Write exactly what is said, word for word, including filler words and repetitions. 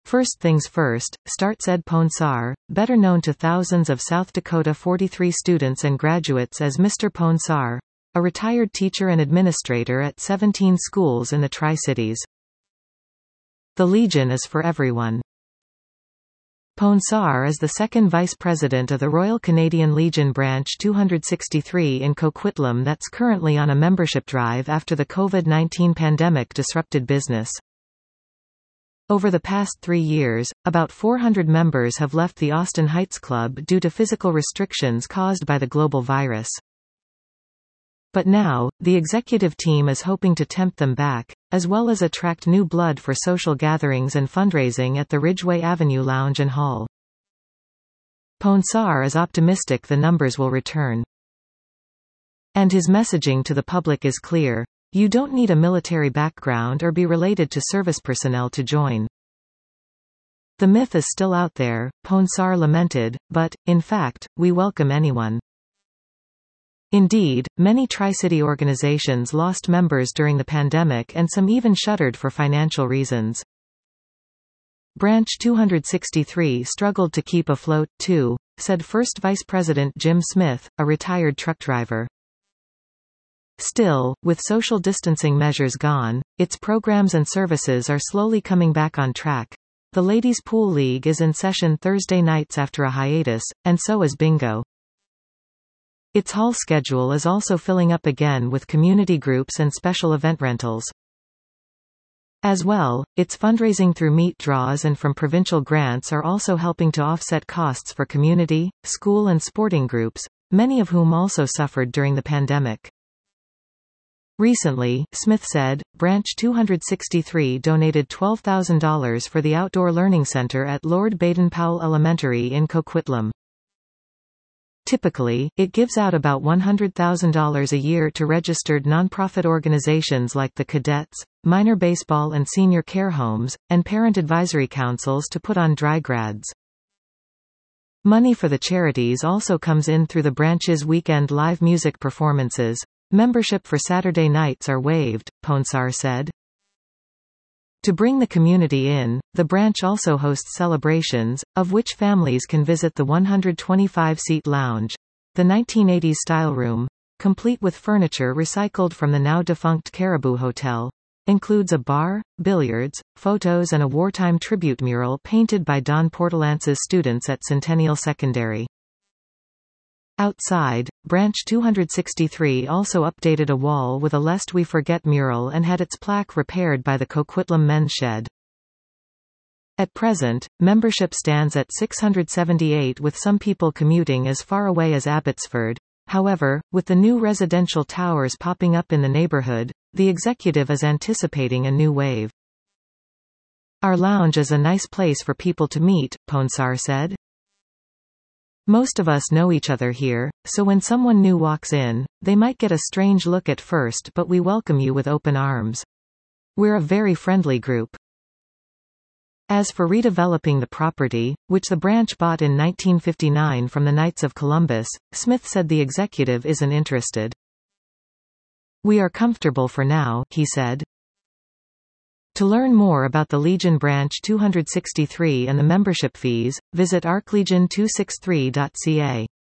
First things first, starts Ed Ponsar, better known to thousands of South Dakota forty-three students and graduates as Mister Ponsar, a retired teacher and administrator at seventeen schools in the Tri-Cities. The Legion is for everyone. Ponsar is the second vice president of the Royal Canadian Legion Branch two hundred sixty-three in Coquitlam that's currently on a membership drive after the COVID nineteen pandemic disrupted business. Over the past three years, about four hundred members have left the Austin Heights Club due to physical restrictions caused by the global virus. But now, the executive team is hoping to tempt them back, as well as attract new blood for social gatherings and fundraising at the Ridgeway Avenue Lounge and Hall. Ponsar is optimistic the numbers will return. And his messaging to the public is clear. You don't need a military background or be related to service personnel to join. The myth is still out there, Ponsar lamented, but, in fact, we welcome anyone. Indeed, many Tri-City organizations lost members during the pandemic and some even shuttered for financial reasons. Branch two hundred sixty-three struggled to keep afloat, too, said First Vice President Jim Smith, a retired truck driver. Still, with social distancing measures gone, its programs and services are slowly coming back on track. The Ladies Pool League is in session Thursday nights after a hiatus, and so is bingo. Its hall schedule is also filling up again with community groups and special event rentals. As well, its fundraising through meat draws and from provincial grants are also helping to offset costs for community, school and sporting groups, many of whom also suffered during the pandemic. Recently, Smith said, Branch two hundred sixty-three donated twelve thousand dollars for the Outdoor Learning Center at Lord Baden-Powell Elementary in Coquitlam. Typically, it gives out about one hundred thousand dollars a year to registered nonprofit organizations like the Cadets, minor baseball and senior care homes, and parent advisory councils to put on dry grads. Money for the charities also comes in through the branch's weekend live music performances. Membership for Saturday nights are waived, Ponsar said. To bring the community in, the branch also hosts celebrations, of which families can visit the one hundred twenty-five seat lounge, the nineteen eighties style room, complete with furniture recycled from the now-defunct Caribou Hotel, includes a bar, billiards, photos and a wartime tribute mural painted by Don Portelance's students at Centennial Secondary. Outside, Branch two hundred sixty-three also updated a wall with a Lest We Forget mural and had its plaque repaired by the Coquitlam Men's Shed. At present, membership stands at six hundred seventy-eight with some people commuting as far away as Abbotsford. However, with the new residential towers popping up in the neighborhood, the executive is anticipating a new wave. Our lounge is a nice place for people to meet, Ponsar said. Most of us know each other here, so when someone new walks in, they might get a strange look at first, but we welcome you with open arms. We're a very friendly group. As for redeveloping the property, which the branch bought in nineteen fifty-nine from the Knights of Columbus, Smith said the executive isn't interested. We are comfortable for now, he said. To learn more about the Legion Branch two hundred sixty-three and the membership fees, visit arc legion two sixty-three dot c a.